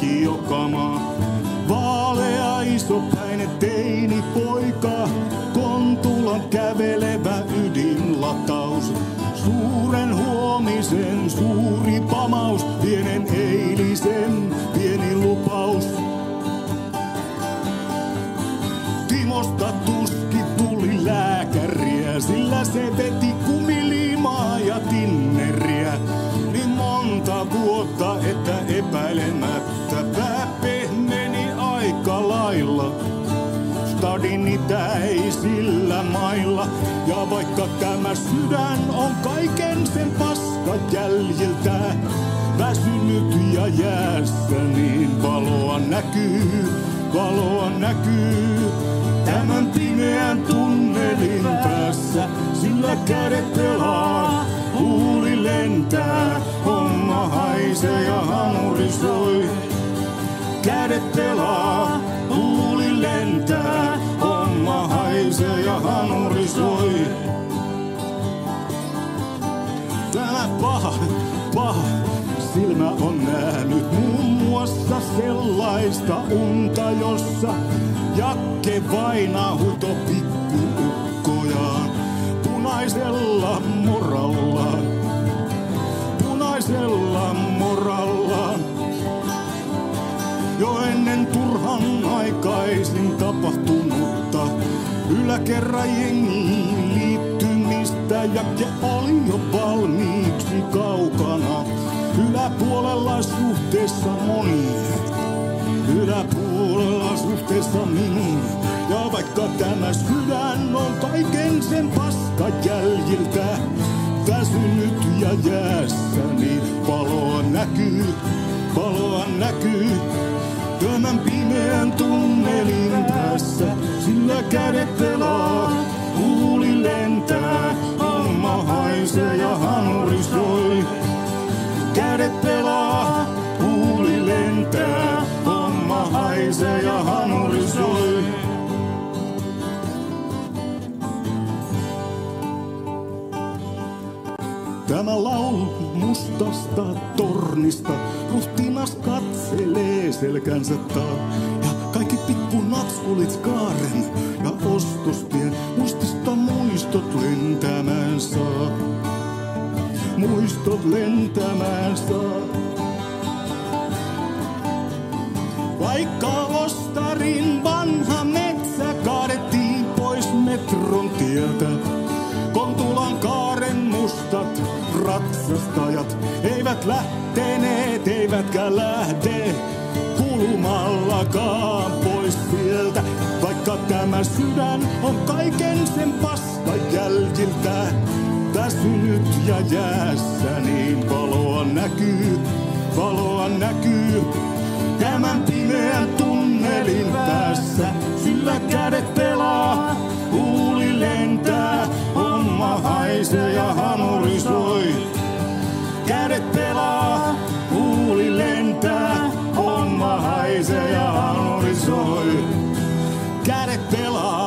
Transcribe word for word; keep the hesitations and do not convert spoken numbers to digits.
vakiokamaa. Vaalea isopäinen teinipoika, Kontulan kävelevä ydinlataus. Suuren huomisen suuri pamaus, pienen eilisen pieni lupaus. Timosta tuski tuli lääkäriä, sillä se veti kumiliimaa ja tinneriä. Niin monta vuotta, että epäilemättä pää pehmeni aika lailla. Stadin itäisillä mailla, ja vaikka tämä sydän on kaiken sen paskan jäljiltä väsynyt ja jäässä, niin valoa näkyy, valoa näkyy. Tämän pimeän tunnelin päässä, sillä kädet pelaa, huuli lentää, homma haisee ja hanuri soi. Kädet pelaa, huuli lentää, homma haisee ja hanuri soi. Tämä paha, paha silmä on nähnyt muun muassa sellaista unta, jossa Jakke vainaa huito pikkuukkojaan punaisella morallaan, punaisella morallaan. Jo ennen turhan aikaisin tapahtunutta yläkerran jengiin liittymistä Jakke oli jo valmiiksi kaukana yläpuolella suhteessa moniin. Yläpuolella suhteessa minuun. Ja vaikka tämä sydän on kaiken sen paskan jäljiltä väsynyt ja jäässä, niin valoa näkyy, valoa näkyy. Tämän pimeän tunnelin päässä, sillä kädet pelaa, huuli lentää, homma haisee ja hanuri soi. Kädet pelaa, huuli lentää, homma haisee ja hanuri soi. Tämä laulu mustasta tornista, ruhtinas katselee selkänsä taa. Ja kaikki pikku natskulit kaaren ja ostostien muistista muistot lentämään saa. Muistot lentämään saa. Vaikka Ostarin vanha metsä kaadettiin pois metron tieltä, Kontulan kaaren mustat ratsastajat eivät lähteneet, eivätkä lähde kulmallakaan pois sieltä. Vaikka tämä sydän on kaiken sen paskan jäljiltä väsynyt ja jäässä, niin valoa näkyy, valoa näkyy. Tämän pimeän tunnelin päässä, sillä kädet pelaa, huuli lentää, homma haisee ja hanuri soi. Kädet pelaa, huuli lentää, homma haisee ja hanuri soi. Kädet pelaa.